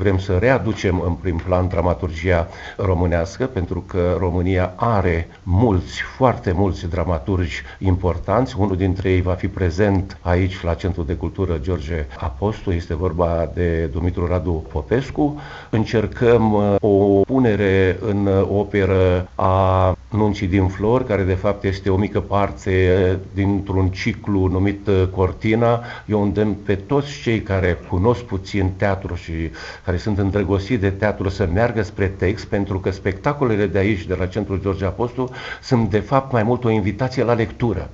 vrem să readucem în prim plan dramaturgia românească, pentru că România are mulți, foarte mulți dramaturgi importanți. Unul dintre ei va fi prezent aici la Centrul de Cultură George Apostu, este vorba de Dumitru Radu Popescu. Încercăm o punere în operă a Nuncii din Flori, care de fapt este o mică parte dintr-un ciclu numit Cortina. Eu îndemn pe toți cei care cunosc puțin teatru și care sunt îndrăgostiți de teatru să meargă spre text, pentru că spectacolele de aici, de la Centrul George Apostu, sunt de fapt mai mult o invitație la lectură.